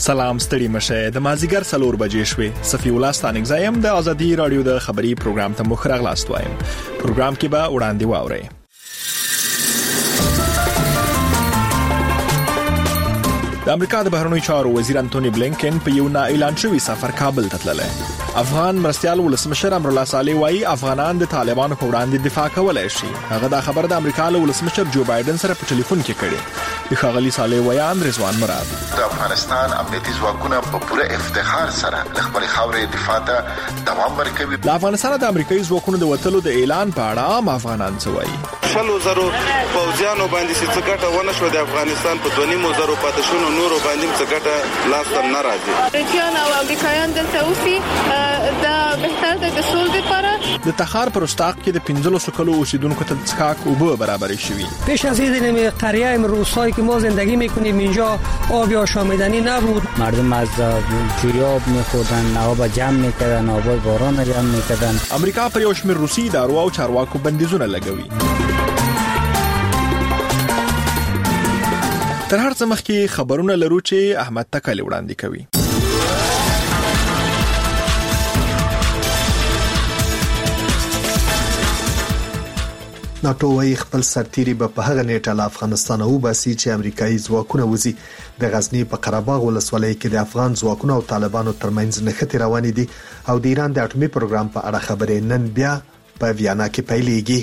سلام ستړي مشه د مازیګر 4 بجې شوي صفی الله ستانګ زایم د ازادي رادیو د خبري پروګرام ته مخ راغلاست وایم پروګرام کې به وړاندې واوري د امریکا د بهرنیو چارو وزیر انټونی بلینکن په یو نا اعلان شوی سفر کابل ته تللی افغان مرستيال ولسمشر امر الله صالح وايي افغانان د طالبانو په وړاندې دفاع کولای شي هغه دا خبر د امریکا له ولسمشر جو بایدن سره په ټلیفون کې کړي د خغلی صالح ویان رضوان مراد د افغانستان امنیتي ځواکونه په پوره افتخار سره خپل خاورې دفاع ته دوام ورکوي د افغانستان د امریکایي ځواکونو د وټلو د اعلان په اړه عام افغانان څه وایي شلو زرو پوځیانو باندې چې څه ونه شو د افغانستان په 2.5 زرو پاتې شونو نورو باندې څه ګټه لاس ته نه راځي امریکایان او امریکایان دلته اوسي دا بهتر ده د سول لپاره د تخار پر استاق کې د 15 کلو اوسیدونکو ته څښاک او به برابر شوي پیش از این قریه روستایی که ما زندگی میکنیم اینجا آب آشامیدنی نبود مردم از جویاب میخوردن آب جمع میکردن آب باران جمع میکردن امریکا پر یو شمېر روسي دارو او چارواکو بندیزونه لګوي تر هر څه مخکې خبرونه لرو چې احمد تکل وړاندې کوي ناتو وايي خپل سرتيري په هغه نیټه له افغانستان او باسي چې امریکایي ځواکونه وزي د غزنی په قرهباغ ولسوالۍ کې د افغان ځواکونو او طالبانو ترمنځ نښتې روانې دي او د ایران د اټومي پروګرام په اړه خبرې نن بیا په ویانا کې پیلېږي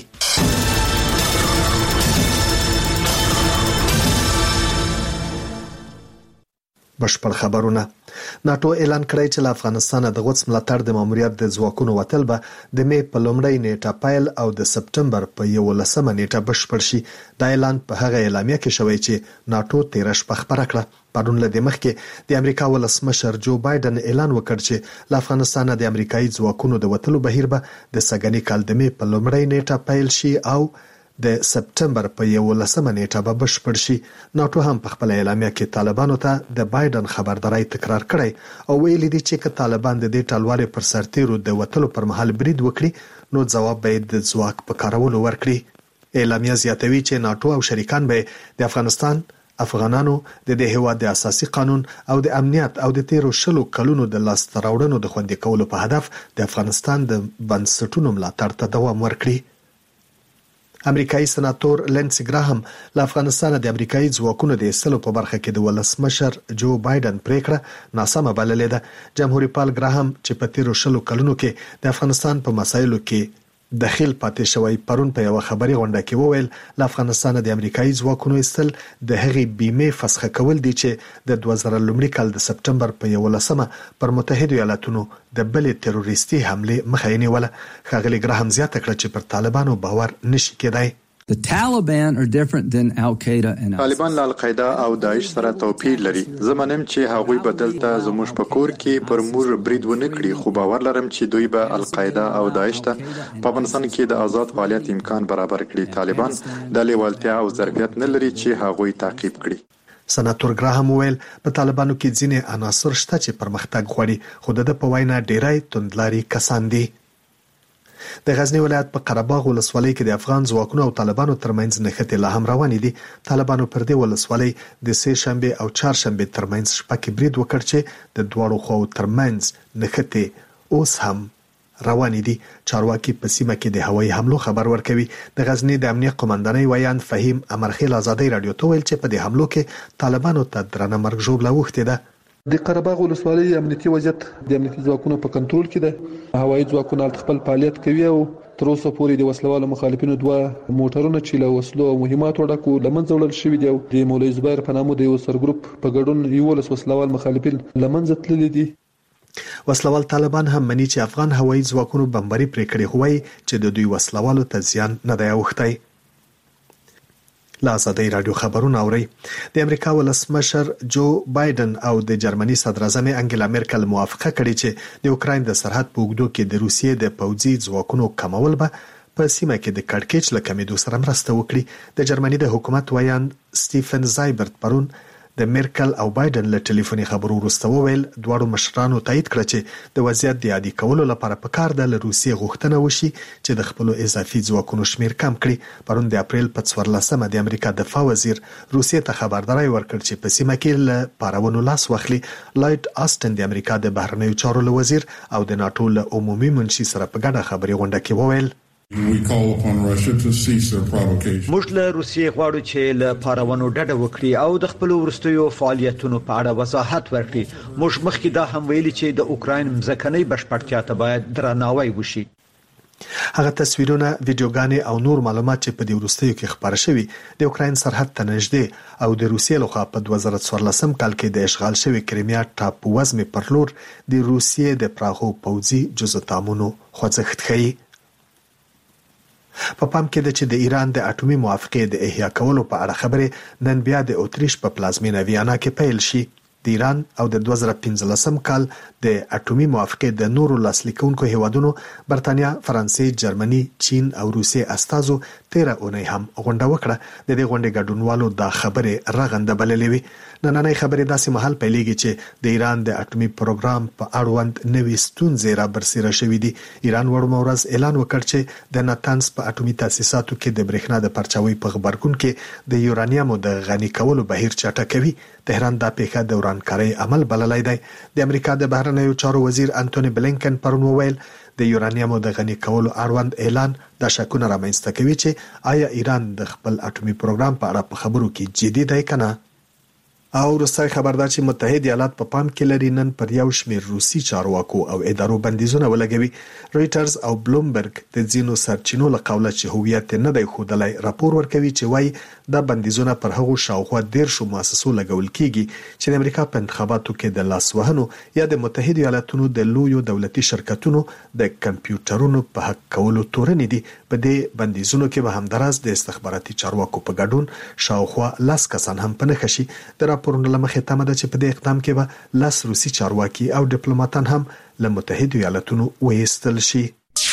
بشپړ خبرونه ناتو اعلان کړی چې له افغانستان د غوڅ ملاتړ د ماموریت د ځواکونو وتل به د می په لومړۍ نیټه پیل او د سپټمبر په 11مه نیټه بشپړ شي دا اعلان په هغه اعلامیه کې شوی چې ناتو 13 شپه خبره کړه پرون له مخکې د امریکا ولسمشر جو بایدن اعلان وکړ چې له افغانستان د امریکایي ځواکونو د وتلو بهیر به د سګنی کال د می په لومړۍ نیټه پیل شي او د سپټمبر په 11مه نیټه به بشپړ شي ناتو هم په خپل اعلامیه کې طالبانو ته د بایدن خبرداري تکرار کړی او ویلي دي چې که طالبان د دې ټالوالې پر سرتیرو د وټلو پر مهال برید وکړي نو ځواب به د ځواک په کارولو ورکړي اعلامیه زیاتوي چې ناتو او شریکان به د افغانستان افغانانو د دې هیواد د اساسي قانون او د امنیت او د 13 کلونو د لاسته راوړنو د خوندي کولو په هدف د افغانستان د بنسټونو ملاتړ ته دوام ورکړي امریکایي سناتور لینسي ګراهم له افغانستان د امریکایي ځواکونو د ایستلو په برخه کې د ولسمشر جو بایدن پریکړه ناسمه بللې ده جمهوریت پال ګراهم چې په 13 کلونو کې د افغانستان په مسایلو کې داخل پاتې شوی پرون په یو خبري غونډه کې وویل له افغانستان د امریکایي ځواکونو ایستل د هغې بیمه فسخ کول دي چې د 2000 کال د سپټمبر په 11مه پر متحده ایالاتونو د بلې تروریستي حمله مخه یې نیوله خغلی ګراهم زیاته کړه چې پر طالبانو باور نشي کېدای The Taliban are different than Al-Qaeda and طالبان له القاعده او داعش سره توپیر لري زمونم چې هغوی بدلته زموږ په کور کې پر موږ برید ونه کړي خو باور لرم چې دوی به القاعده او داعش ته په افغانستان کې د آزاد فعالیت امکان برابر کړي طالبان د لیوالتیا او ظرفیت نه لري چې هغوی تعقیب کړي سناتور ګراهم ویل په طالبانو کې ځینې عناصر شته چې پرمختګ غواړي خو د په وینا ډیری توندلاري کسان دي د غزنی ولایت په قرهباغ ولسوالۍ کې د افغان ځواکونو او طالبانو ترمنځ نښتې لا هم روانې دي طالبانو پر دې ولسوالۍ د سه شنبه او چهارشنبه ترمنځ شپه کې برید وکړ چې د دواړو خواو ترمنځ نښتې اوس هم روانې دي چارواکي په سیمه کې د هوایي حملو خبر ورکوي د غزنی د امنیت قومندانۍ ویان فهیم امرخیل آزادۍ رادیو ته ویل چې په دې حملو کې طالبانو ته درنه مرګ ژوبله وخته ده د قرهباغ ولسوالۍ امنیتي وضعیت د امنیتي ځواکونو په کنټرول کې ده هوایي ځواکونه خپل فعالیت کوي او تر اوسه پورې د وسلوالو مخالفینو دوه موټرونه چې له وسلو او مهماتو ډکو لمنځه وړل شوي دي او د مولوي زبیر په نامه د یو سرګروپ په ګډون یو وسلوال مخالفین لمنځه تللي دي وسلوال طالبان هم مني چې افغان هوایي ځواکونو بمباري پرې کړې هوایي چې د دوی وسلوالو ته زیان نه دی اوښتی لا ازادي رادیو خبرونه اوري د امریکا ولسمشر جو بایدن او د جرمني صدر اعظم انګلا مرکل موافقه کړې چې د اوکراین د سرحد په اوږدو کې د روسیې د پوځي ځواکونو کمول به په سیمه کې د کړکېچ له کمیدو سره مرسته وکړي د جرمني د حکومت ویان سټیفن زایبرت پرون د میرکل او بایدن له ټلیفوني خبرو وروسته وویل دواړو مشرانو تایید کړ چې د وضعیت د عادي کولو لپاره پکار ده له روسیې غوښتنه وشي چې د خپل اضافي ځواکونو شمیر کم کړي. پرون د اپریل په 14مه د امریکا دفاع وزیر روسیې ته خبرداري ورکړ چې په سیمه کې له پارونو لاس واخلي. لایټ آستن د امریکا د بهرنیو چارو وزیر او د ناتو له عمومي منشي سره په ګډه خبري غونډه کې وویل موږ له روسیې غواړو چې له پارونو ډډه وکړي او د خپل ورستیو فعالیتونو په اړه وضاحت ورکړي. موږ مخکې دا هم ویلي چې د اوکراین ځمکنۍ بشپړتیا ته باید درناوی وشي. هغه تصویرونه، ویډیوګانې او نور معلومات چې په دې وروستیو کې خبر شوي د اوکراین سرحد ته نږدې او د روسیې لخوا په 2014 کال کې د اشغال شوی کریمیا ټاپو وزمې پر لور د روسیې د پراخو پوځي جزءتامونو خوځښت ښيي. په پام کې ده چې د ایران د اټومي موافقې د احیا کولو په اړه خبرې نن بیا د اتریش په پلازمینه ویانا کې پیل شي. د ایران او د 2015 کال د اټومي موافقې د نورو لاسلیکونکو هیوادونو برتانیا، فرانسې، جرمني، چین او روسیې استازو 13 اونۍ هم غونډه وکړه. د دې غونډې ګډونوالو دا خبرې رغنده بللې وي. نننۍ خبرې داسې مهال پیلېږي چې د ایران د اټومي پروګرام په اړوند نوې ستونزې را برسېره شوې دي. ایران وړمه ورځ اعلان وکړ چې د ناتنز په اټومي تاسیساتو کې د برېښنا د پرچاوي په غبرګون کې د یورانیمو د غني کولو بهیر چټکوي. تهران دا پیښه د ورانکارۍ عمل بللای دی. د امریکا د بهرنیو چارو وزیر انټونی بلینکن پرون وویل د یورانیمو د غني کولو اړوند اعلان د شکونه رامنځته کوي چې آیا ایران د خپل اټومي پروګرام په اړه په خبرو کې جدي دی کنه. او روسي خبردار چې متحده ایالات په پام کې لري نن پر یو شمېر روسي چارواکو او ادارو بندیزونه ولګوي. رويټرز او بلومبرګ د ځینو سرچینو له قوله چې هویت نه دی ښودلای راپور ورکوي چې وايي دا بندیزونه پر هغو شاوخوا 13 مؤسسو لګول کیږي چې د امریکا په انتخاباتو کې د لاس وهنو یا د متحده ایالاتونو د لویو دولتي شرکتونو د کمپیوټرونو په حق کولو تورنې دي. په دې بندیزونو کې به همداراز د استخباراتي چارواکو په ګډون شاوخوا 10 کسان هم په نښه شي. د راپورونو لمخې تمه ده چې په دې اقدام کې به 10 روسي چارواکي او ډیپلوماټان هم له متحده ایالاتونو وایستل شي.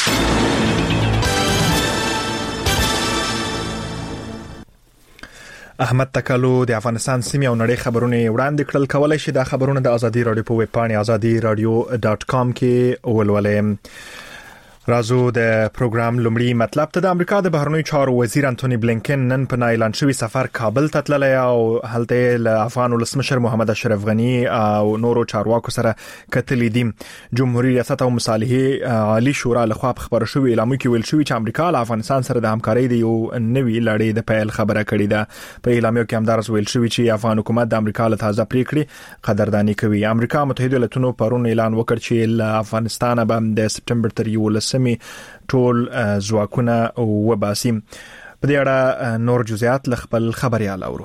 احمد تکالو د افغانستان سیمې او نړۍ خبرونه وړاندې کړل. کولای شي دا خبرونه د ازادي رادیو په ویب پاڼې azadi.radio.com کې ولولئ. رازو د پروګرام لومړی مطلب ته د امریکا د بهرنیو چارو وزیر انټونی بلینکن نن په اعلان شوی سفر کابل ته تللی او هلته له افغان ولسمشر محمد اشرف غنی او نورو چارواکو سره کتلې دي. جمهوریت ریاست او مصالحه عالی شورا لخوا په خبرو شوی اعلان کې ویل شوی چې امریکا له افغانستان سره د همکارۍ د یو نوې لړۍ د پیل خبره کړې ده. په اعلان کې همدارس ویل شوی چې افغان حکومت د امریکا له تازه پریکړې قدردانی کوي. امریکا متحده ایالاتونو پرون اعلان وکړ چې له افغانستان به د سپټمبر تر 11 ټول ځواکونه وباسي. په دې اړه نور جزئیات ل خپل خبريال اورو.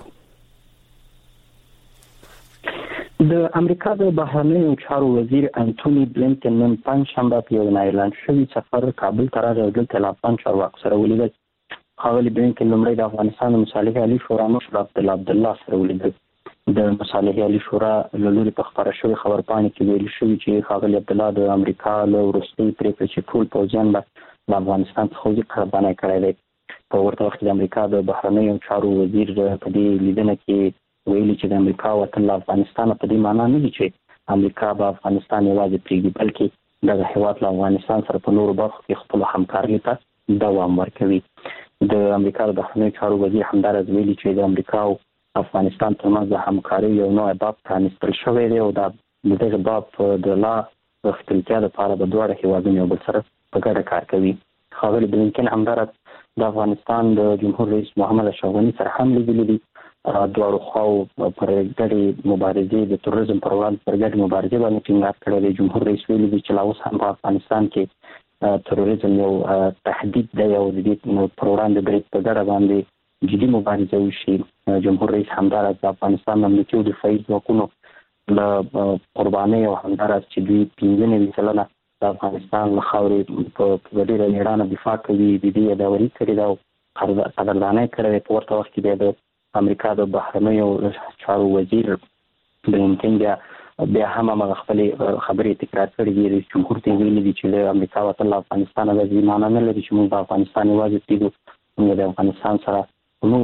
د امریکا د بهرنیو چارو وزیر انټونی بلینکن نن پنځشنبه په یو اعلان شوی سفر کابل ته راغلی د افغان چارواکو سره ولیدل. ښاغلي بلینکن لومړی د افغانستان مصالحه عالی شورا مشر عبدالله سره ولیدل. د مصالحه عالی شورا له لوري په خبره شوی خبرپاڼې کې ویل شوی چې ښاغلي عبدالله د امریکا له وروستۍ پریکړې چې ټول پوځیان به د افغانستان څخه وځي قرباني کړی دی. په ورته وخت کې د امریکا د بهرنیو چارو وزیر په دې لیدنه کې ویلي چې د امریکا وطن له افغانستان په دې معنی نه دي چې امریکا به افغانستان یوازې پرېږدي، بلکې دغه هیواد له افغانستان سره په نورو برخو کې خپل همکارۍ ته دوام ورکوي. د امریکا د بهرنیو چارو وزیر همدارس ویلي چې د امریکا او افغانستان ترمنځ د همکارۍ یو نوی باب پرانیستل شوی دی او د دغه باب د لا غښتلتیا لپاره د دواړو هیوادونو یو بل سره په ګډه کار کوي. ښاغلي بلینکن همدارس د افغانستان د جمهور رئیس محمد اشرف غني سره هم لیدلي دي. دواړو خواو پر ګډې مبارزې د تروریزم پر وړاندې پر ګډې مبارزې باندې ټینګار کړی دی. جمهور رئیس ویلي دي چې لا اوس هم په افغانستان کې تروریزم یو تهدید دی او د دې پر وړاندې باید په ګډه باندې جدي مبارزه وشي. جمهور رئیس همدارس د افغانستان د امنیتي او دفاعي ځواکونو له قربانۍ او همدارس چې دوی 95% د افغانستان له خاورې په ډېره میړانه دفاع کوي د دې یاداوري کړې ده او قدردانۍ کړې ده. په ورته وخت کې د امریکا د بهرنیو چارو وزیر بلینکن بیا هم هغه خپلې خبرې تکرار کړې دي. رئیس جمهور ته ویلي دي چې له امریکا وطن له افغانستان د معنی نه لري چې موږ د افغانستان یوازې پرېږدو، موږ د افغانستان سره نور برخو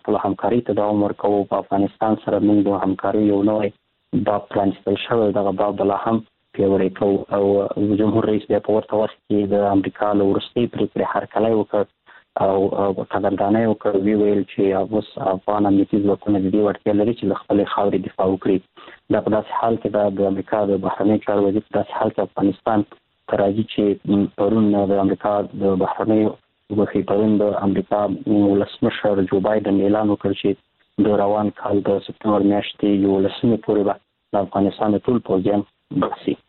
خپل همکاري ته دوام ورکوو. په افغانستان سره موږ د همکاري یو نوې باب پرانیستل شوی، دغه باب بلا هم پیاوړی کوو. او جمهور رئیس بیا په ورته وخت کې د امریکا له وروستۍ پرېکړې هرکلی وکړ او قدردانۍ وکړ، ویل چې اوس افغان امنیتي ځواکونه د دې وړتیا لري چې له خپلې خاورې دفاع وکړي. دا په داسې حال کې د امریکا د بهرنیو چارو وزیر په داسې حال کې افغانستان ته راځي چې پرون د امریکا د بهرنیو پرون د امریکا ولسمشر جو بایدن اعلان وکړ چې د روان کال د سپتمبر میاشتې 11 پورې به د افغانستان د ټول پوځیان باسي.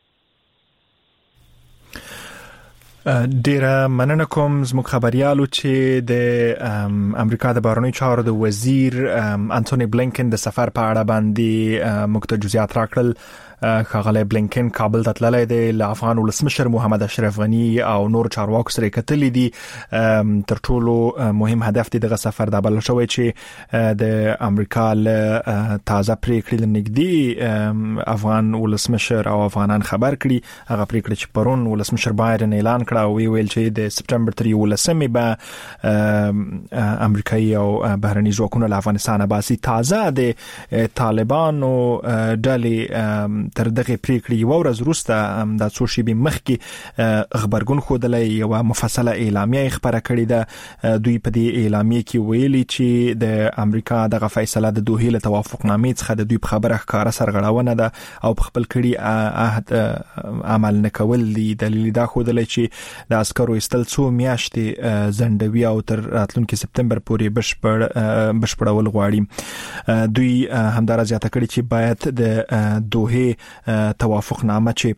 ډیره مننه کوم زموږ خبريالو چې د امریکا د بهرنیو چارو د وزیر انټونی بلینکن د سفر په اړه باندې موږ ته جزئیات راکړل. ښاغلی بلینکن کابل ته تللی دی، له افغان ولسمشر محمد اشرف غني او نور چارواکو سره کتلي دي. تر ټولو مهم هدف دی دغه سفر دا بلل شوی چې د امریکا له تازه پریکړې نږدې افغان ولسمشر او افغانان خبر کړي. هغه پریکړه چې پرون ولسمشر بایدن اعلان کړه او ویل چې د سپتمبر 13 به امریکایي او بهرني ځواکونه له افغانستان باسي. تازه د طالبانو ډلې تر دغه پریکړې یو ورځ وروسته د څو شېبې مخکې خبرګون خوده یو مفصله اعلامیه خبره کړې ده. دوی په دې اعلامیه کې ویلي چې د امریکا دغه فیصله د دوحې له توافقنامې څخه د دوی په خبره ښکاره سرغړونه ده او په خپل کړي عهد عمل نه کول دي. دلیل دا ښودلی چې د عسکرو ایستل څو میاشتې ځنډوي او تر راتلونکي سپتمبر پورې بشپړول غواړي. دوی همدارا زیاته کړې چې باید د دوحې توافقنامه چې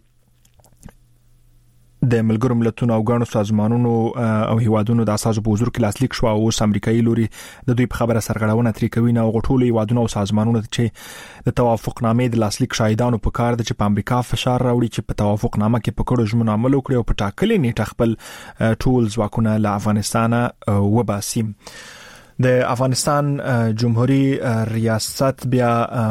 د ملګرو ملتونو او غاڼو سازمانونو او هیوادونو د اساسو په حضور کې لاسلیک شو او اوس امریکایي لوري د دوی په خبره سرغړونه ترې کوي نه غټولې هیوادونو او سازمانونو چې د توافقنامې د لاسلیک شاهدانو په کار د چې په امریکا فشار راوړي چې په توافقنامه کې په کړو ژمنو عمل وکړي او په ټاکلې نیټه خپل ټول ځواکونه له افغانستان وباسي. د افغانستان جمهوریت ریاست بیا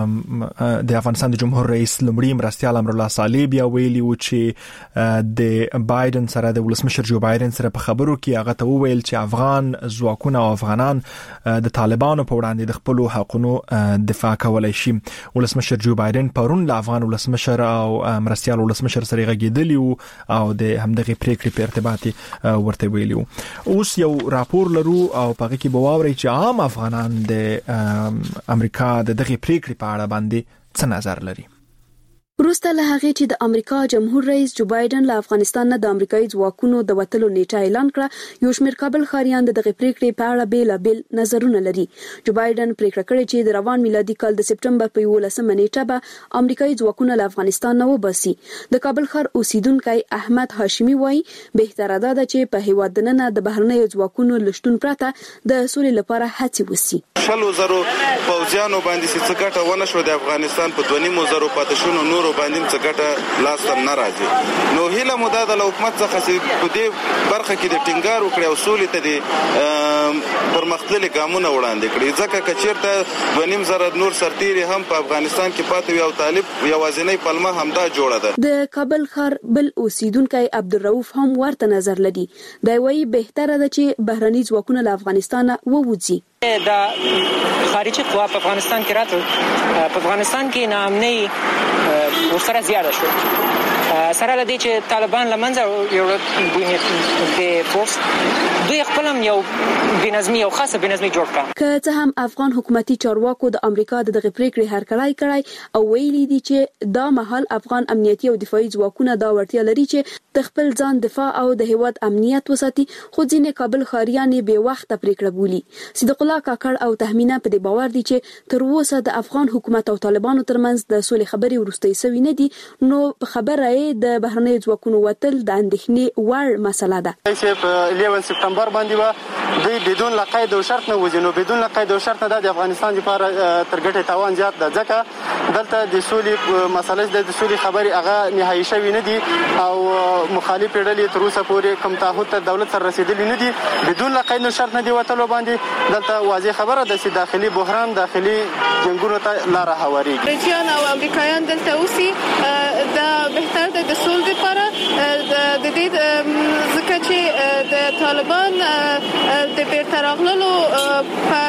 د افغانستان د جمهور رئیس لمړي مرستیال امرالله صالح بیا ویلي و چې د بایدن سره د ولسمشر جو بایدن سره په خبرو کې هغه ته ویل چې افغان ځواکونه او افغانان د طالبانو په وړاندې د خپل حقونو دفاع کولای شي. ولسمشر جو بایدن پرون له افغان ولسمشر او مرستیال ولسمشر سره غږیدلی او د همدغه پریکړې په ارتباط ورته ویلي. اوس یو راپور لرو او په کې بواوري چې عام افغانان د امریکا د دغه پریکړې په اړه باندې څه نظر لري. وروسته له هغې چې د امریکا جمهور رئیس جو بایدن له افغانستان نه د امریکایي ځواکونو د وتلو نیټه اعلان کړه، یو شمېر کابل ښاریان د دغه پریکړې په اړه بیلابیل نظرونه لري. جو بایدن پریکړه کړې چې د روان میلادي کال د سپتمبر په 11 نیټه به امریکایي ځواکونه له افغانستان نه وباسي. د کابل ښار اوسیدونکی احمد هاشمي وایي بهتره ده چې په هیواد دننه د بهرنیو ځواکونو لشتون پرته د سولې لپاره هڅې وشي. 100,000 پوځیانو باندې څه ګټه ونه شو د افغانستان په 2,500 پاتې شونو نورو باندې څه ګټه لاس ته نه راځي. نو هیله مو دا د حکومت څخه چې په دې برخه کې د ټینګار وکړي او سولې ته د پرمختللي ګامونه وړاندې کړي، ځکه که چیرته 2,500 نور سرتیري هم په افغانستان کې پاتې وي او طالب یوازینی پلمه همدا جوړه ده. د کابل ښار بل اوسیدونکی عبدالرؤف هم ورته نظر لري. دا وایي بهتره ده چې بهرني ځواکونه له افغانستان ووځي. د خارجي قوا په افغانستان کې راته په افغانستان کې ناامنۍ ورسره زیاته شو، سره لدی چې طالبان لمنځه یو د فورس دوی خپل هم یو بنظمي او خاصه بنظمي جوړ کړه. که څه هم افغان حکومتي چارواکو د امریکا د دغه پریکړې هرکلی کړی او ویلي دي چې دا مهال افغان امنیتي او دفاعي ځواکونه دا وړتیا لري چې د خپل ځان دفاع او د هیواد امنیت وساتي، خو ځینې کابل ښاریان به وخت پریکړه بولي. صدیق الله کاکړ او تهمینه په دې باور دي چې تر اوسه د افغان حکومت او طالبانو ترمنځ د سولې خبرې وروستۍ سوي نه دي، نو په خبره د بهرنیو ځواکونو وتل د اندېښنې وړ مسله ده. چې په 11 سپتمبر باندې دوی بدون قید او شرط نه وځي، نو بدون قید او شرط نه د افغانستان لپاره تر ګټې تاوان زیات ده، ځکه دلته د سولې مسله د سولې خبرې هغه نهایي شوی نه دي او مخالف ډلې تر اوسه پورې کوم تعهد ته دولت سره رسیدلی نه دي. بدون قید او شرط نه دی وتلو باندې دلته واضح خبره ده چې داخلي بحران داخلي جنگونو ته لار هواريږي. بریټیان او امریکایان دلته اوسي دا بهتر ده د سولې لپاره د دې ځکه چې د طالبان د بیرته راغللو په زموږ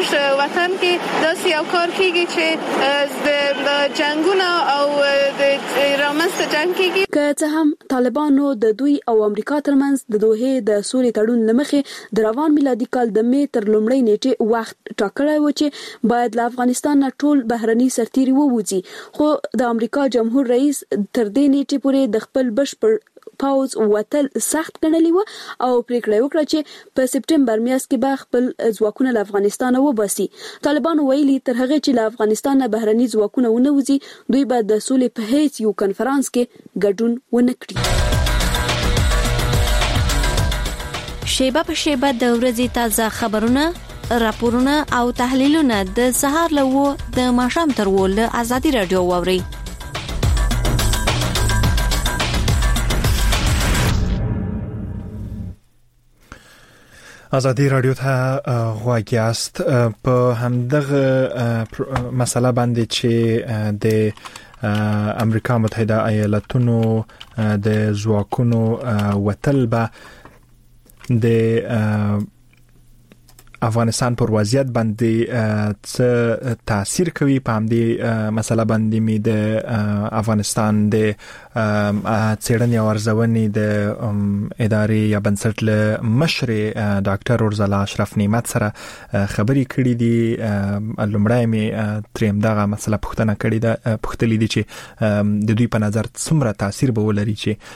زموږ وطن کې داسې یو کار کیږي چې د جنگونه او د رامنځته جنگ کیږي. که څه هم طالبانو د دوی او امریکا ترمنځ د دوحې د سولې تړون لمخې د روان میلادي کال د می تر لومړۍ نیټې وخت ټاکلی و چې باید له افغانستان ټول بهرني سرتیري ووځي، خو د امریکا جمهور رئیس تر دې نیټې پورې د خپل بشپړ پاوز وتل سخت ګڼلی و او پریکړه وکړه چې په سپټمبر میاشت کې به خپل ځواکونه له افغانستان وباسي. طالبانو ویلي تر هغه چې له افغانستان بهرني ځواکونه ونه وځي دوی به د سولې په هیڅ یو کنفرانس کې ګډون ونه کړي. شیبه په شیبه د ورځې تازه خبرونه، راپورونه او تحلیلونه د سهار له د ماښام تر ول ازادي رادیو واوري. ازادي رادیو ته غواړی است په همدغه مسله باندې چې د امریکا متحده ایالاتونو د ځواکونو وتل به د افغانستان پر وضعیت باندې څه تاثیر کوي. په همدې مسله باندې می د افغانستان د څېړنې او ارزونې د ادارې یا بنسټ له مشر ډاکټر ورزلا اشرف نعمت سره خبرې کړې دي. لومړی می تریم دغه مسله پوښتنه کړې ده، پوښتلې دي چې د دوی په نظر څومره تاثیر به ولري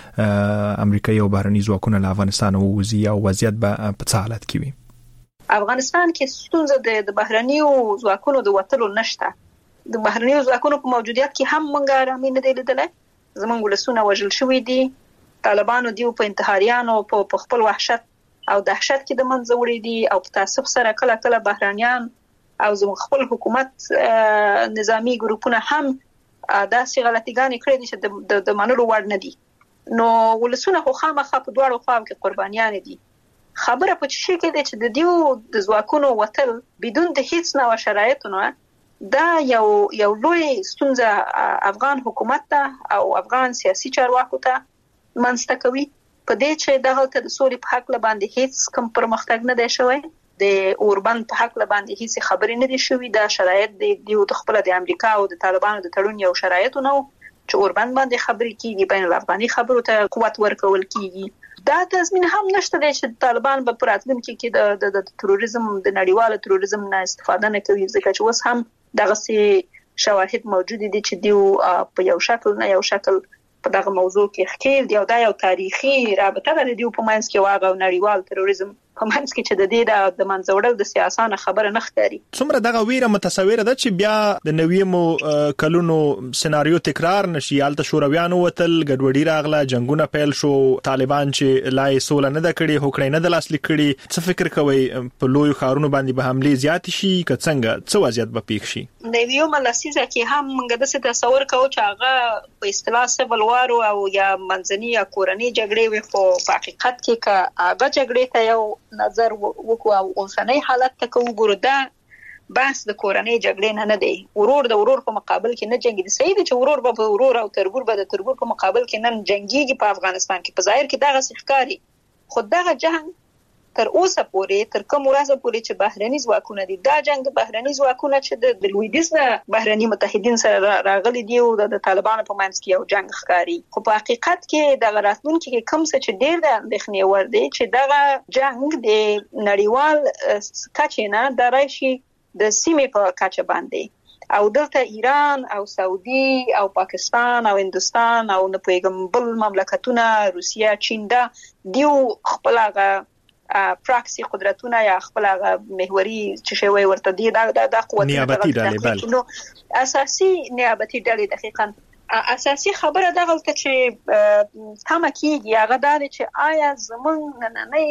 چې امریکایي او بهرني ځواکونه له افغانستان ووځي او وضعیت به په څه حالت کې وي. افغانستان کې ستونزه د بهرنیو ځواکونو د وتلو نشته. د بهرنیو ځواکونو په موجودیت کې هم مونږ آرامي نه دی لیدلای. زمونږ ولسونه وژل شوي دي، طالبانو دیو په انتحاریانو په خپل وحشت او دهشت کې د منځه وړي دي او په تاسف سره کله کله بهرانيان او زموږ خپل حکومت نظامی ګروپونه هم داسې غلطیګانې کړې دي چې د منلو وړ نه دي. نو ولسونه خو خامخا په دواړو خواو کې قربانیان دي. خبره په شي کې ده چې د دیو د ځواکونو وتل بدون د هیڅ نوع شرایطو نه دا یو لوی ستونزه افغان حکومت ته او افغان سیاسي چارواکو ته منځته کوي. په دې چې دغه د سولې په حق باندې هیڅ کوم پرمختګ نه دی شوی، د اوربند په حق باندې هیڅ خبرې نه دي شوی. دا شرایط د خپل د امریکا او د طالبانو د تړون یو شرایط نه چې اوربند باندې خبرې کیږي، بین الافغاني خبرو ته قوت ورکول کیږي. دا تضمین هم نشته دی چې طالبان به پر راتلونکي کې د تروریزم د نړیوال تروریزم نه استفاده نه کوي، ځکه چې اوس هم دغه سي شواهد موجود دي چې دیو په یو شکل نه یو شکل په دغه موضوع کې ښکېل دی او دا یو تاریخي رابطه ده دیو په منځ کې واغ او نړیوال تروریزم په منځ کې چې د دې د منځوړل د سیاسانه خبره نه ښکاري. څومره دغه ویره متصوره ده چې بیا د نویمو کلونو سيناريو تکرار نشي؟ حالت شورویانو وتل، ګډوډي راغله، جنگونه پیل شو، طالبان چې لای سول نه د کړي هوکړې نه د لاسلیک کړي. څه فکر کوي په لوی خارونو باندې به حمله زیات شي که څنګه څه وضعیت به پیښ شي؟ نویمه لسیزه کې هم موږ د څه تصور کوو چې هغه په اصطلاح سیول وار او یا منځني یا کورنۍ جګړې وي، خو په حقیقت کې که هغه جګړې ته یو نظر وکړو او اوسنۍ حالت ته وګورو، دا بس د کورنۍ جګړې نه دی. ورور د ورور په مقابل کې نه جنگي دي. صحیح دي چې ورور به ورور او تربور به د تربور په مقابل کې نن جنگيږي په افغانستان کې. په ظاهر کې دغه ښکاری، خو دغه جنگ تر اوسه پورې تر کوم ورځ پورې چې بهرني ځواکونه دي، دا جنگ بهرني ځواکونه چې د لویدیز بهرني متحدین سره راغلي دي او د طالبانو په منځ کې یو جنگ ښکاری. خو په حقیقت کې د راتلونکي کې کوم څه چې ډېر د اندېښنې ور دي چې دغه جنگ د نړیوال کچې نه د راشي د سیمې په کچه باندې او دلته ایران او سعودي او پاکستان او هندستان او نه پیغام بل مملکتونه روسیا چین دا دیو خپلغه پراکسی قدرتونه یا خپل محوري چې شوی ورته دی دا قوت نیابتي ډلې نو اساسي نیابتي ډلې دقیقاً اساسي خبره دغه چې تمه کیږي هغه دا چې آیا زمونږ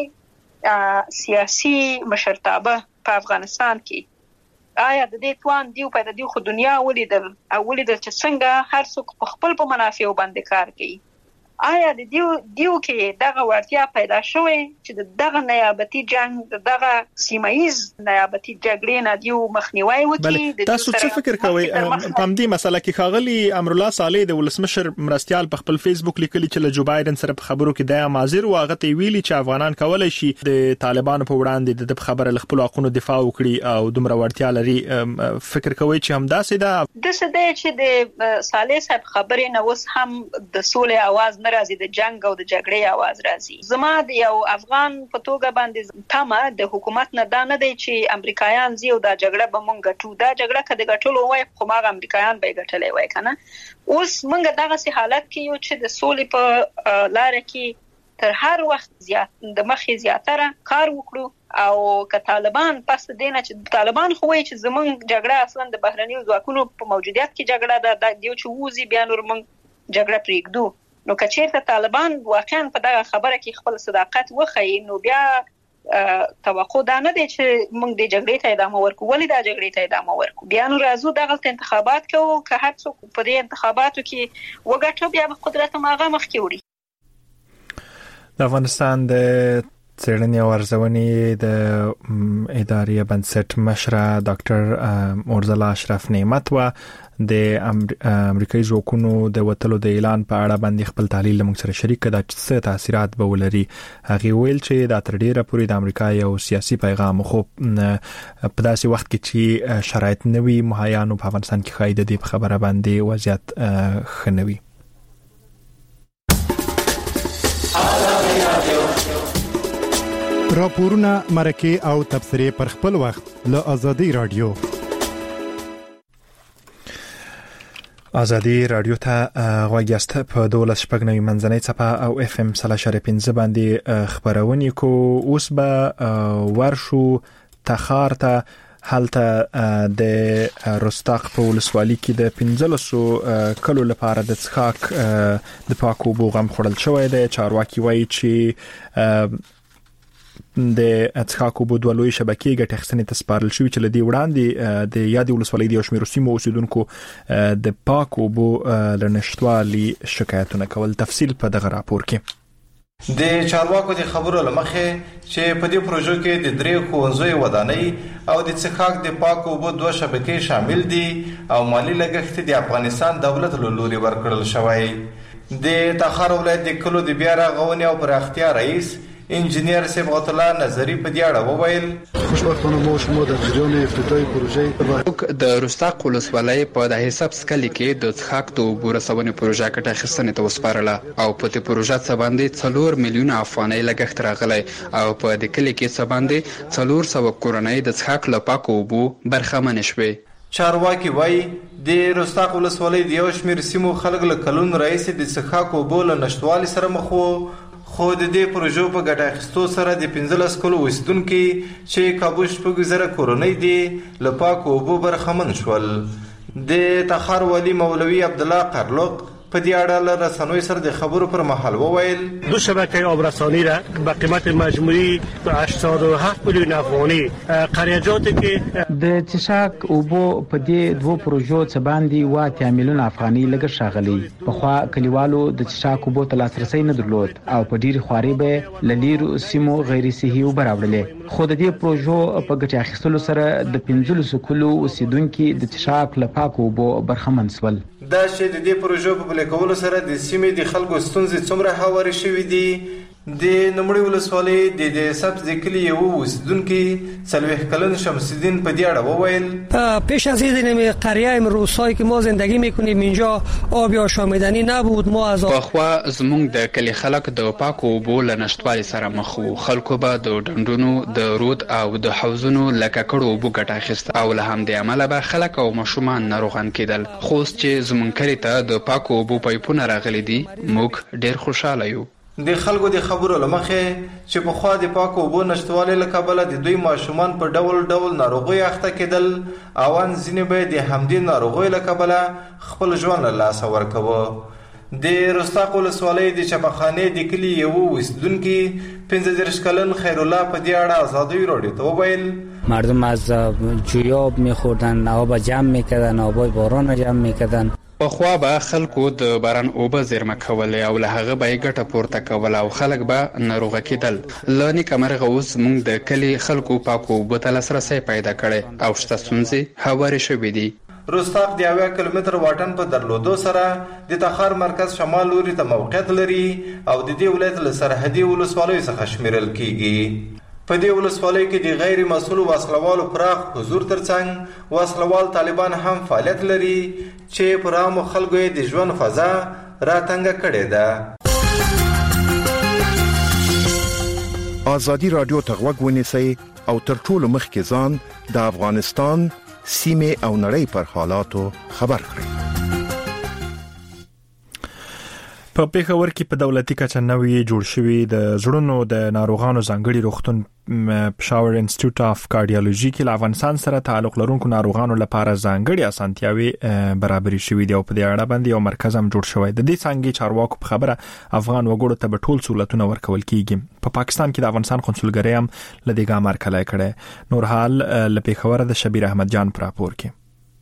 نننۍ سیاسي مشرتابه په افغانستان کې آیا د دې توان دیو په دې خو دنیا ولیدل چې څنګه هر څوک په خپل په منافع باندې کار کوي. آیا د دیو کې دغه ورتیا پیدا شوې چې دغه نیابتي جنگ دغه سیمایز نیابتي جګړې نه دیو مخنیوي وکړي. تاسو څه فکر کوئ په دې مسله کې؟ ښاغلي امرالله صالح د ولسمشر مرستيال په خپل فیسبوک لیکلي چې له جو بایدن سره په خبرو کې د مازیر واغه ته ویلي چې افغانان کولای شي د طالبانو په وړاندې د خبره له خپل حقوقو دفاع وکړي او دومره ورتیا لري. فکر کوئ چې همداسې ده؟ د څه دی چې د صالح صاحب خبرې نه اوس هم د سولې आवाज ناراضي د جنگ او د جګړې आवाज راځي. زما د یو افغان په توګه باندې تمه د حکومت نه دا نه دی چې امریکایان زیو دا جګړه به مونږ ګټو. دا جګړه کده ګټلو وای خو ما امریکایان به ګټلې وای کنه. اوس مونږ دغه سي حالت کې یو چې د سولې په لار کې تر هر وخت زیات د مخې زیاتره کار وکړو او که طالبان پس دینه چې طالبان خو وایي چې زمونږ جګړه اصلا د بهرنیو ځواکونو په موجودیت کې جګړه ده. د دیو چې ووزي بیا نور مونږ جګړه پرېږدو. نو که چیرته طالبان واقعا په دغه خبره کې خپل صداقت وښيي نو بیا توقع دا نه دی چې موږ د جګړې ته ادامه ورکو. ولې دا جګړې ته ادامه ورکو؟ بیا نو راځو دغه انتخابات کوو که هر څوک په دې انتخاباتو کې وګټو بیا به قدرت ماغه مخ کې وړي. د افغانستان د څېړنې او ارزونې د ادارې بنسټ مشره ډاکټر مرزلا اشرف نعمت و د امریکایي ځواکونو د وټلو د اعلان په اړه باندې خپل تحلیل موږ سره شریک کړ چې څه تاثیرات به ولري. هغه ویل چې دا تر ډیره پورې د امریکا یو سیاسي پیغام خو په داسې وخت کې چې شرایط نوي مهیانو په افغانستان کې خایده دی په خبره باندې وضعیت خنوي. راپورونه مرکه او تبصره پر خپل وخت له ازادي رادیو. ازادي رادیو ته غوږیاست په 12 منځنۍ څپه او FM 3.5 باندې خبرونه کو. اوس به ورشو تخار ته حالته د رستاق په ولسوالۍ کې د 15 کلو لپاره د څښاک د پاکو اوبو غم خورل شوی دی. چارواکي وایي چې د څښاک اوبو د لوی شبکې ګټې اخیستنې ته سپارل شوی چې لدی وړاندې د یادې ولسوالۍ د شمېر سیمو اوسیدونکو د پاکو اوبو له نشټوالي شکایتونه کول. تفصیل په دغه راپور کې. د چارواکو د خبرو لمخه چې په دې پروژو کې د درې ښوونځیو ودانۍ او د څښاک د پاکو اوبو 2 شبکې شامل دي او مالی لګښت د افغانستان دولت له لوري ورکړل شوی. د تخار ولایت د کلو د بیا رغونې او پراختیا رئیس انجینیر صبغت الله نظری په دې اړه وویل خوشبختانه ما شما در جریان افتتاحی پروژه د رستاق ولسوالۍ په د حساب سکلي کې د څښاک د اوبو رسونې پروژه ګټه اخیستنې ته وسپارله او په دې پروژه څخه باندې 4 میلیون افغانۍ لګښت راغلی او په دې کلی کې څخه باندې 400 کورنۍ د څښاک له پاکو اوبو برخمن شوي. چارواکي وایي د رستاق ولسوالۍ د یو شمېر سیمو خلک له کلونو راهیسې د څښاک اوبو له نشتوالي سره مخ وو. خو د دې پروژو په ګټه اخیستو سره د 15 کلو اوسیدونکو چې کابوش په گزاره کورنۍ دي له پاکو اوبو برخمن شول. د تخار ولی مولوی عبدالله قرلق په دې اړه له رسنوي سره د خبرو پر مهال وویل 2 شبکه آب رسانی را به قیمت مجموعی 87 میلیون افغانی خریجاتی که د څښاک اوبو په دې 2 پروژو څخه باندې 8 میلیون افغانۍ لګښت شاغلی. په خوا کلیوالو د څښاک اوبو ته لاسرسي نه درلود او په ډیر خواري به للیرو سیمو غیر صحي اوبه راوړلې. خو د دې پروژو په ګټه اخیستلو سره د 15 کلو اوسیدونکو د څښاک لپاره اوبو برخمن شول. دا چې د دې پروژو په کولو سره د سیمې د خلکو ستونزې څومره هوارې شوې دي. د نمړی ولسوالۍ د سبز کلی یو اوسیدونکو سلوه کلن شمس الدین په دې اړه وویل پیش از این قریه روستایی که ما زندگی میکنیم اینجا آب آشامیدنی نبود. ما از خوا زمونږ د کلی خلک د پاکو اوبو له نشټوالي سره مخ وو. خلکو به د ډنډونو د رود او د حوضونو لکه کړو اوبو ګټه اخیست او له همدې امله به خلک او ماشومان ناروغان کېدل. خو چې زمونږ کلی ته د پاکو اوبو پایپونه راغلي دي موږ ډېر خوشاله یو. د خلکو د خبرو لمخه چې په خوا د پاکو اوبو نشټوالي له کبله د دوی ماشومان په ډول ډول ناروغي اخته کېدل او ان ځینې به د همدې ناروغي له کبله خپل ژوند له لاسه ورکوه. د رستاق ولسوالۍ د چپخانې د کلي یو اوسیدونکي 15 کلن خیر الله په دې اړه ازادي رادیو ته وویل مردم از جویاب میخوردن، آب جمع میکردن، آبای باران جمع میکردن. په خوا به خلکو د باران اوبه زیرمه کولې او له هغه به یې ګټه پورته کوله او خلک به ناروغه کېدل. له نیکمرغه اوس موږ د کلي خلکو پاکو اوبو ته لاسرسی پیدا کړی او شته ستونزې هوارې شوې دي. رستاق د 1 کیلومتر واټن په درلودو سره د تخار مرکز شمال لوري ته موقعیت لري او د دې ولایت له سرحدي ولسوالیو څخه شمیرل کیږي. په دې ولسوالۍ کې د غیر مسؤل وسلوالو پراخ حضور ترڅنګ وسلوال طالبان هم فعالیت لري چې پر عامو خلکو یې د ژوند فضا راتنګه کړې ده. ازادي رادیو ته غوږ ونیسئ او تر ټولو مخکې ځان د افغانستان سیمې او نړۍ پر حالاتو خبر کړئ. په پیښور کې په دولتي کچه نوې جوړ شوی د زړونو د ناروغانو ځانګړي روغتون پېښور انسټیټیوټ اف کارډیولوژي کې له افغانستان سره تعلق لرونکو ناروغانو لپاره ځانګړي اسانتیاوي برابرې شوې دي او په دې اړه باندې یو مرکز هم جوړ شوی. د دې څنګه چارواکو په خبره افغان وګړو ته به ټول سہولتونه ورکول کیږي. په پاکستان کې د افغانستان قونسلګرۍ هم له دې ګام مرکلای کړي. نور حال له پیښور د شبیر احمد جان پر راپور کې.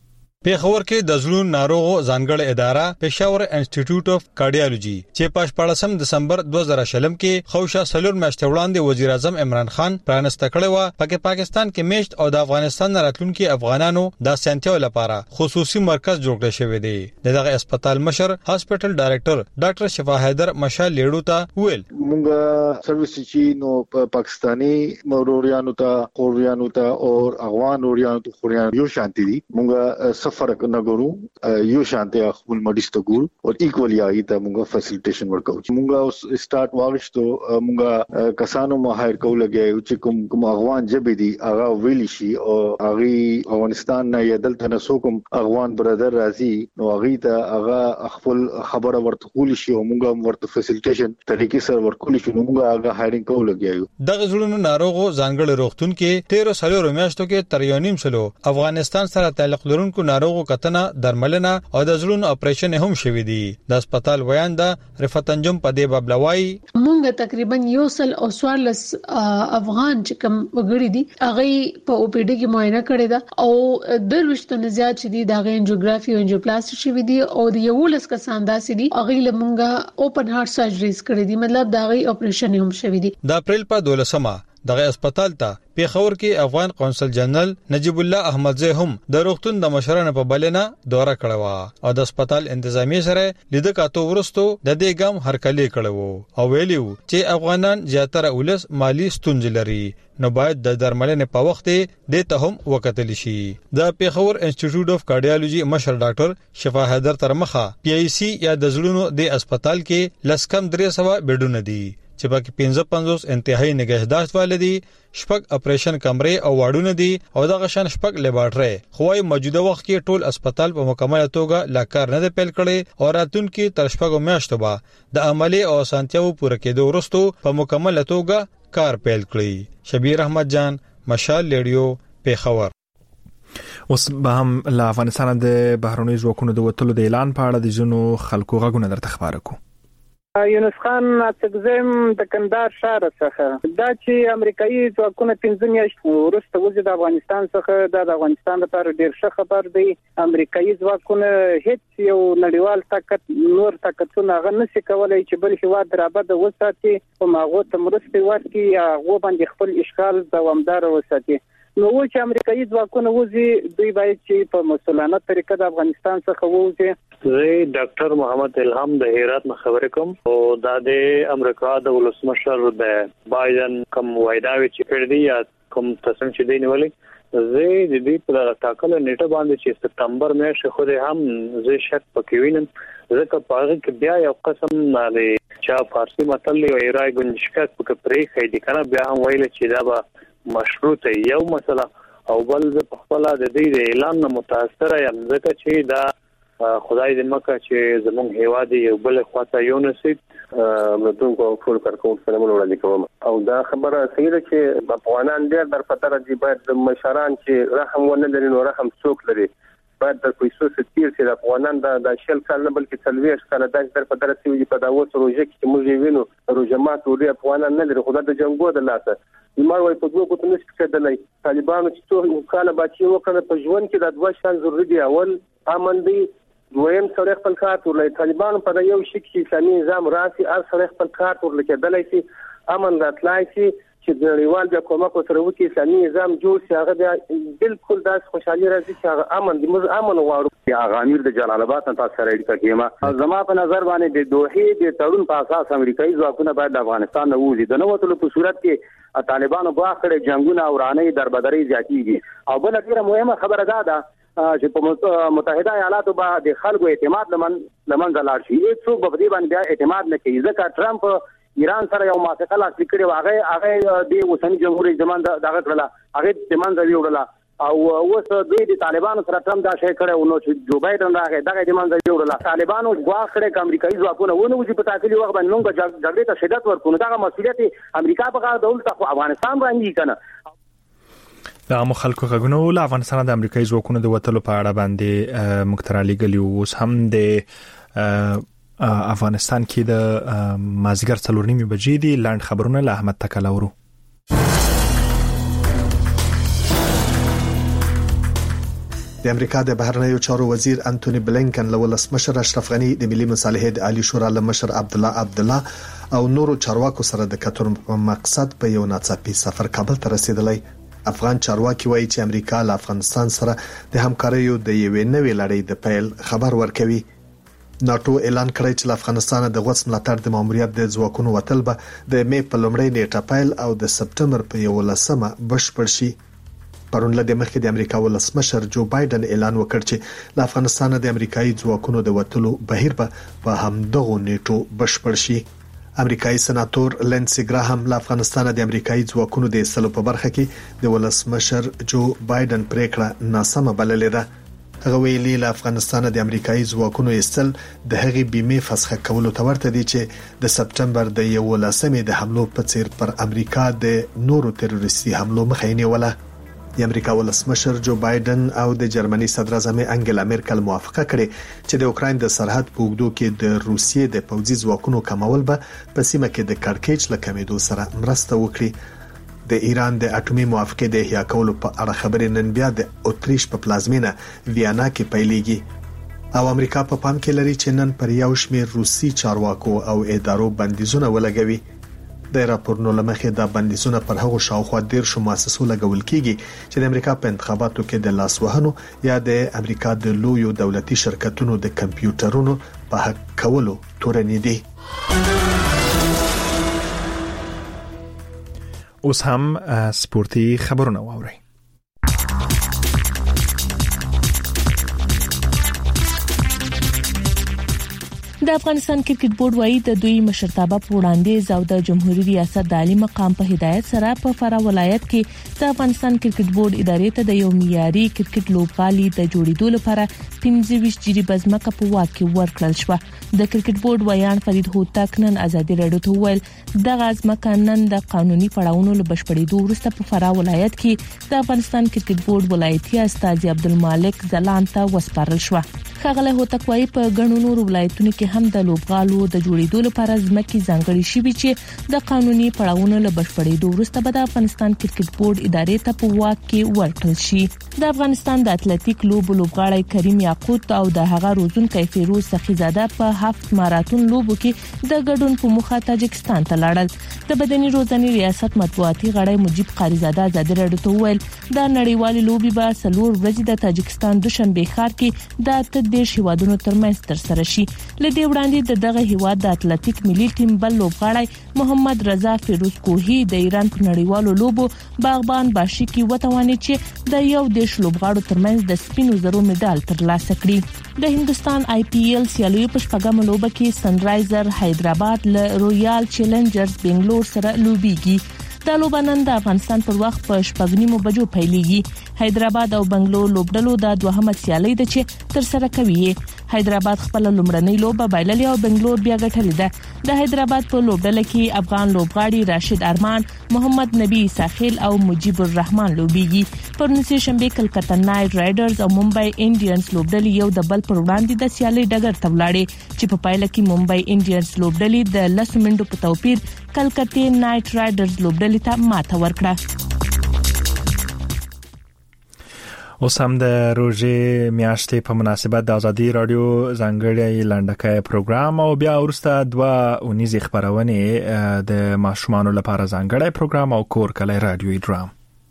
پیښور کې د زړونو ناروغو ځانګړې اداره پېښور انسټیټیوټ اف کارډیولوژي چې په 14 دسمبر 2020 کې خوشا سلور میاشتې وړاندې وزیر اعظم عمران خان پرانسته کړې و. پکې پاکستان کې میشت او د افغانستان راتلونکي افغانانو د سنتیو لپاره خصوصي مرکز جوړ کړی شوی دی. دغه هسپتال مشر هاسپټل ډایریکټر ډاکټر شفا حیدر مشال لیړو ته ویل مونږه سرویس چې نو پاکستانی موروريانو ته قوریانو ته او افغان اوريانو ته خوريانو یو شانتي دي. مونږه فرق نه ګورو یو شانته خپل مریض ته ګورو او ایکوالي آی ته موږ فیسیلیټیشن ورکو. موږ سٹارټ واغشتو موږ کسانو مهایر کولګي چې کوم افغان جبې دي هغه ویلی شي او هغه افغانستان نه یدل ته نسو کوم افغان برادر راځي نو هغه ته هغه خپل خبره ورته کول شي او موږ ورته فیسیلیټیشن طریقې سره ورکول شي نو موږ هغه هایرینګ کولګي. دغه زړونو ناروغو ځانګړي روغتون کې 13 سالو میاشتو کې تر یو نیم سلو افغانستان سره تعلق لرونکو ناروغو کتنه درملنه او د زړونو اپریشن هم شوی دی. د هسپتال ویان د رفعت انجم په دی بابلوای مونږ تقریبا یو سل او 14 افغان چې کوم وګړي دي هغه په او پی ډي کې معاینه کړی دا او دروشتونه زیات شدي د انجیوګرافي او انجیوپلاسټي شوی دی او د یو لس کسان داسې دي هغه لمونږه اوپن هارت سرجریز کړی دي مطلب دا غي اپریشن هم شوی دی. د اپریل په 12 دغه هسپتال ته پیښور کې افغان قونسل جنرال نجیب الله احمدزی هم د روغتون د مشرانو په بلنه دوره کړو او د هسپتال انتظامی سره لیدل کاته ورستو د دې ګام هرکلی کړو او ویلیو چې افغانان زیاتره ولس مالی ستونزې لري نو باید د درملنې په وخت د ته هم وکتل شي. د پیښور انسټیټیوټ اف کارډیولوژي مشر ډاکټر شفا حیدر ترمخه پی ای سی یا د زړونو د هسپتال کې لسکم 300 بیډونه دي چې پکې 55 انتهایی نگهداشت والدي شپږ اپریشن کمرې او واډونه دي او دغه شان شپږ لیبارټري خوای موجوده وخت کې ټول هسپتال په مکمل توګه لا کار نه پیل کړي او راتلونکي تر شپږ میاشتو به د عملی او سانتیو پوره کېدو وروسته په مکمل توګه کار پیل کړي. شبیر احمد جان مشال لیډیو پیښور. اوس به هم له افغانستان د بهرنی ځواکونو د وټلو د اعلان په اړه د جنو خلکو غږونه درته خبرو کوم. یونس خان تکزم د کندهار شهر څخه دا چې امریکایي ځواکونه 15 میاشتې وروسته وځي د افغانستان څخه د افغانستان لپاره ډیر ښه خبر دی. امریکایي ځواکونه هیڅ یو نړیوال طاقت نور طاقتونه غو نشي کولای چې بل هیواد رابطه وساتي او ماغو ته مرسته ورکړي یا غو باندې خپل اشغال دوامدار وساتي. نو چې امریکایي ځواکونه وځي دوی باید چې په مسؤلانه طریقه د افغانستان څخه وځي. زه ډاکټر محمد الهام د هرات نه خبرې کوم او د امریکا د ولسمشر د بایدن کوم وایداوي چې کړی یا کوم تصمیم چې دی نیولې زه د دې په ټاکل نیټه باندې چې سپتمبر میاشت خو دې هم زه شک پکې وینم ځکه په هغه کې بیا یو قسم نه چې فارسی متل او ایرای ګنجشکات پکې پرې خېدي کنه بیا هم ویل چې دا به مشروطه یو مسله او بل په خپل د دې اعلان نه متاثر یم ځکه چې دا خدای دې مکه چې زموږ هیواد یو بل خواته یو نسید مدونکو ټول کارکون سلامونه وړاندې کوم او دا خبره صحیح ده چې افغانان ډېر در پتره دي باید مشران چې رحم ونه لري نو رحم څوک لري باید د پیسو ستیر چې افغانان د شل کال نه بلکې څلويش کال د در پتره چې په داوود پروژه کې موږ وینو روجمات ولې افغانان نه لري خدای د جنگو د لاسه لمر وای په دوه کوټو نشي کېدلای طالبانو چې څو کال باچې وکړه په ژوند کې د دوه شان ضروري دی اول امن دی دویم سره خپل کار ورلې طالبان په یو شي کې اسلامي نظام راسي ار سره خپل کار ورلې کېدلای شي امن راتلای شي چې د نړیوال د کومک سره وکړي اسلامي نظام جوړ شي هغه بالکل داس خوشحالي راځي چې هغه امن د موږ امن غواړو هغه امیر د جلال آباد ته تاسو سره اړیکه کیما زما په نظر باندې د دوحې د تړون په اساس امریکایي ځواکونه باید د افغانستان نه وځي د نووتلو په صورت کې طالبانو غواړي جنگونه او رانې دربدري زیاتېږي او بل ډیره مهمه خبره ده چې په متحده ایالاتو باندې د خلکو اعتماد لمنځه لاړ شي هیڅوک په دې باندې اعتماد نه کوي ځکه ټرمپ ایران سره یو موافقه لاسلیک کړې هغه د اوسنی جمهوریت زمان دغه کړل هغه د منځ ویوړل او اوس د طالبانو سره ټرمپ دا شی کړو نو چې جو بایدن راغی دغه د منځ ویوړل طالبانو غواړي چې امریکایي ځواکونه ونه وځي په تاکي وخت باندې موږ جګړې ته شدت ورکړو دغه مسؤلیت امریکا په غاړه دولت خو افغانستان باندې کنه د مخالکو غږونو له افغانستان د امریکایي ځواکونو د وټلو په اړه باندې مکترالي غلي اوس هم د افغانستان کې د مازیګر 4:30 بجې دي لاند خبرونه له احمد تکلاورو د امریکا د بهرنیو چارو وزیر انټونی بلینکن له ولسمشر اشرف غنی د ملي مصالحې د عالی شورا له مشر عبدالله او نورو چارواکو سره د کتر په مقصد په یو ناڅاپي سفر کابل ته رسیدلی افغان چارواکي وایي چې امریکا له افغانستان سره د همکاریو د یوې نوې لړۍ د پیل خبر ورکوي ناتو اعلان کړی چې افغانستان د غوڅ ملاتړ د ماموریت د ځواکونو وتل به د می په لومړۍ نیټه پیل او د سپټمبر په 11مه بشپړ شي پرون له مخکې د امریکا ولسمشر جو بایدن اعلان وکړ چې له افغانستان د امریکایي ځواکونو د وتلو بهیر په همدغه نیټو بشپړ شي امریکایي سناتور لینسي ګراهام له افغانستان د امریکایي ځواکونو د ایستلو په برخه کې د ولسمشر جو بایدن پریکړه ناسمه بللې ده هغه ویلي له افغانستان د امریکایي ځواکونو ایستل د هغې بیمه فسخه کولو ته ورته دي چې د سپټمبر د 11مې د حملو په څیر پر امریکا د نورو تروریستي حملو مخه نیوله د امریکا ولسمشر جو بایدن او د جرمني صدر اعظم انګلا میرکل موافقه کړې چې د اوکراین د سرحد په اوږدو کې د روسیې د پوځي ځواکونو کمول به په سیمه کې د کړکېچ لکمېدو سره مرسته وکړي د ایران د اټومي موافقه د احیا کولو په اړه خبرې نن بیا د اتریش په پلازمینه ویانا کې پیلېږي او امریکا په پام کې لري چې نن پر یو شمېر روسي چارواکو او ادارو بندیزونه ولګوي د راپورونو لمخې دا بندیزونه پر هغو شاوخوا 10 مؤسسو لګول کیږي چې د امریکا په انتخاباتو کې د لاس وهنو یا د امریکا د لویو دولتي شرکتونو د کمپیوټرونو په حق کولو تورنې دي اوس هم سپورتي خبرونه واورئ د افغانستان کرکټ بورډ وايي د دوی مشرتابه په وړاندې او د جمهوریت ریاست د عالی مقام په هدایت سره په فرا ولایت کې د افغانستان کرکټ بورډ ادارې ته د یو معیاري کرکټ لوبغالي د جوړیدو لپاره 15 جری بزمکه په واکه ورکړل شو د کرکټ بورډ ویان فرید هوتک نن ازادي رادیو ته ویل د غازمکه نن د قانوني پړاوونو له بشپړېدو وروسته په فرا ولایت کې د افغانستان کرکټ بورډ ولایتي استاذ عبدالمالک زلان ته وسپارل شو خغله هوتک وايي په غنونو ولایتونو کې هم د لوبغالو د جوړیدو لپاره ځمکې ځانګړې شوې چې د قانوني پړاوونو له بشپړېدو وروسته به د افغانستان کرکټ بورډ ادارې ته په واک کې ورکړل شي د افغانستان د اتلټیک لوبغاړی کریم یاقوت او د هغه روزونکو فیروز سخیزاده په هفت ماراتون لوبو کې د ګډون په مخه تاجکستان ته لاړل د بدني روزنې ریاست مطبوعاتي غړی مجيب قاریزاده ازادي رادیو ته ویل د نړیوال لوبي به سلور ورځې د تاجکستان دوشنبه ښار کې د دیش هیوادونو ترمنځ تر سره شي لدې وړاندې دغه هیواد د اتلټیک ملي ټیم بل لوبغاړی محمد رضا فیروز کوهی د ایران په نړیوالو لوبو باغبان باشي کې وتواني چې د یو دیش لوبغاړو ترمنځ د سپینو زرو مډال ترلاسه کړي د هندستان آی پی ایل سیالیو په شپږم لوبه کې سنرایزر حیدرآباد له رویال چیلنجرز بنگلور سره لوبيږي د لوبنان د افغانستان پر وخت په 8:30 بجو پیلېږي حیدرآباد او بنگلور لوبډلو د دوهمه سیالي د چې تر سره کوي حیدرآباد خپل لومړنۍ لوبه بایللې او بنگلور بیا ګټلې ده د حیدرآباد په لوبډله کې افغان لوبغاړي راشد ارمان محمد نبی ساحل او مجيب الرحمن لوبيږي پر نسي شنبه کلکته نایټ رایډرز او ممبئی انډینز لوبډلې یو د بل پر وړاندې د سیالي ډګر ته ولاړې چې په پایله کې ممبئی انډینز لوبډلې د 10 منټو په توپیر کلکته نایټ رایډرز لوبډلې ته ماته ورکړه اوس هم د روزي میاشتې په مناسبت د ازادي رادیو ځانګړی لنډکای پروګرام او بیا ورسته 2 اونیزه خبرونه د ماشومانو لپاره ځانګړی پروګرام او کور کلی رادیوي ډرام.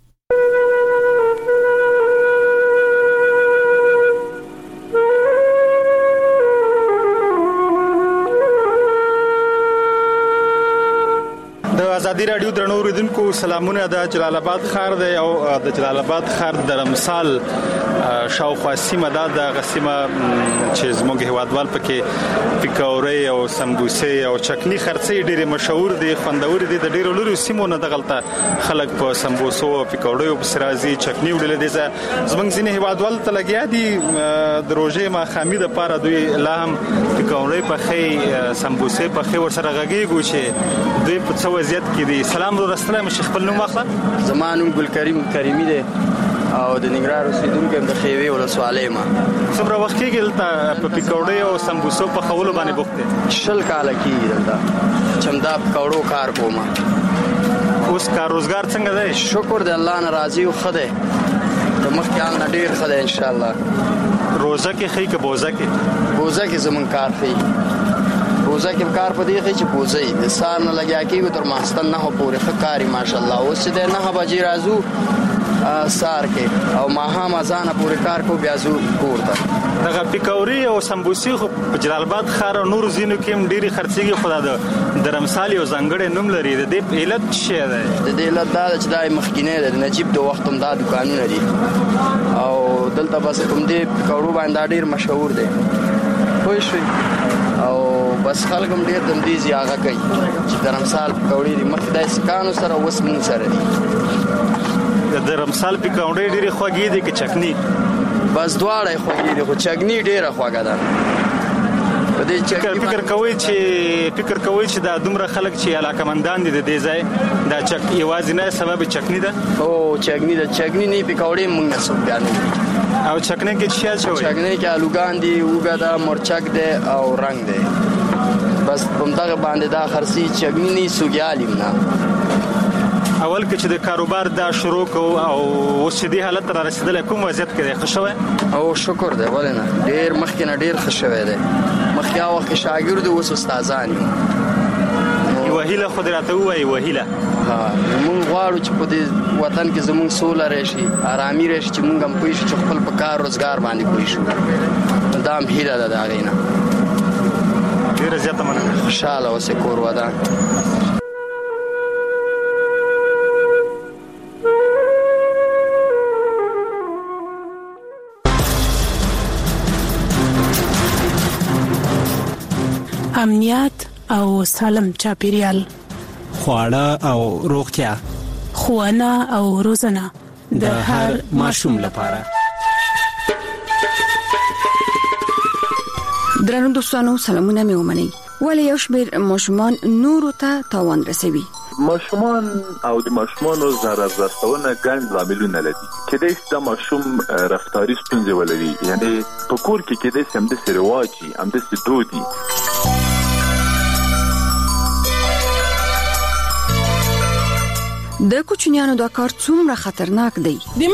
ازادي رادیو درنو اوریدونکو سلامونه. د جلال آباد ښار دی او د جلال آباد ښار د رمسال شاوخوا سیمه د غسیمه چې زموږ هوادوال پکې پکوړې او سمبوسې او چکنی خرڅې ډېر مشهور دي، خوندور دي. د ډېرو لوري سیمو نه دغلطه خلک په سمبوسو او پکوړې او بسرازي چکنی وړل دي. زموږ ځینې هوادوال ته لګیا دي د روزي ما خامي د پاره دوی لا هم پکوړې په خې سمبوسې په خې ورسره غږیږي چې دوی په څو وضعیت کې دي. سلام ورسره مشه خپل نوم واخله. زمانوم ګل کریم کریمی دی او د ننګرهار اوسیدونکو د خیوي ولسوالۍ ما. څومره وخت کېږي دلته په پکوړې او سمبوسو په خولو باندې بوخت دي؟ 10 کال کېږي دلته چې دا پکوړو کار کوم. اوس کار روزګار څنګه دی؟ شکر د الله ناراضي او خدای د مخکې نه ډیر خدای ان شاء الله. روزه کې خې کې بوزه کې زمون کار خې بوزه کې کار پدې خې چې بوزي د سار نه لګیا کېږي تر ماستن نه پورې ښکاری ماشاءالله. اوس د 9 بجې راځو سار کې او ماها مزانه پورې کار کو بیا زو کوړه. دغه پکوړې او سمبوسي خو په جلال آباد ښار او نور زینو کې ډېری خرڅيږي. خدای د رمسال یو ځانګړی نوم لري. د دې علت څه ده؟ د دې علت دا چې دای مخکینه د نجیب د وخت هم دا دکانونه دي او دلته بس کوم دې پکوړو باندې ډېر مشهور دي. خو شي او بس خلک هم ډېر دنديزي هغه کوي چې د رمسال پکوړې دي مخ دای سکانو سره وس مون سره دي. د رمسال پکوړې ډېر خوږې دي کې چکنی بس دواړه خوږې دي خو چکنی ډېره خوږه ده. په دې چکنی فکر کوي چې دا دومره خلک چې علاقمندان دي د دې ځای دا چک یوازې نه سبب چکنی ده او چکنی نه پکوړې مونږ نه سو بیان او چکنی کې څه شوی؟ چکنی کې آلوګان دي وګا دا مرچک دي او رنگ دي. بس په دغه باندې دا خرسي چکنی نه سوګیالیم نه. اول کې چې د کاروبار دا شروع کو او اوس دې حالت را رسیدل کوم وضعیت کې خوشاله او شکر دی ولنه ډیر مخکې نه ډیر خوشاله دی. مخکې او کې شاګرد او استادان یو وهیله خدراته وای وهیله مونږ غواړو چې په دې وطن کې زموږ سوله راشي آرامي راشي چې مونږ هم پوه شو چې خپل په کار روزګار باندې پوه شو. دا هم هیله ده دا غینه. ډیر زیاته مننه. خوشاله اوسه کور ودان. امنیت او سالم چاپیریال، خواړه او روغتیا، ښوونه او روزنه د هر ماشوم لپاره. درنو دوستانو سلامونه مې ومنئ. ولې یو شمېر ماشومان نورو ته تاوان رسوي؟ ماشومان او د ماشومانو ضرر رسونه ګڼ لاملونه لري. کله چې د ماشوم رفتاري ستونزې ولري، یعنی په کور کې کله چې هم د سرواجی هم د سدودي د کوچنیانو دا کار څومره خطرناک دی.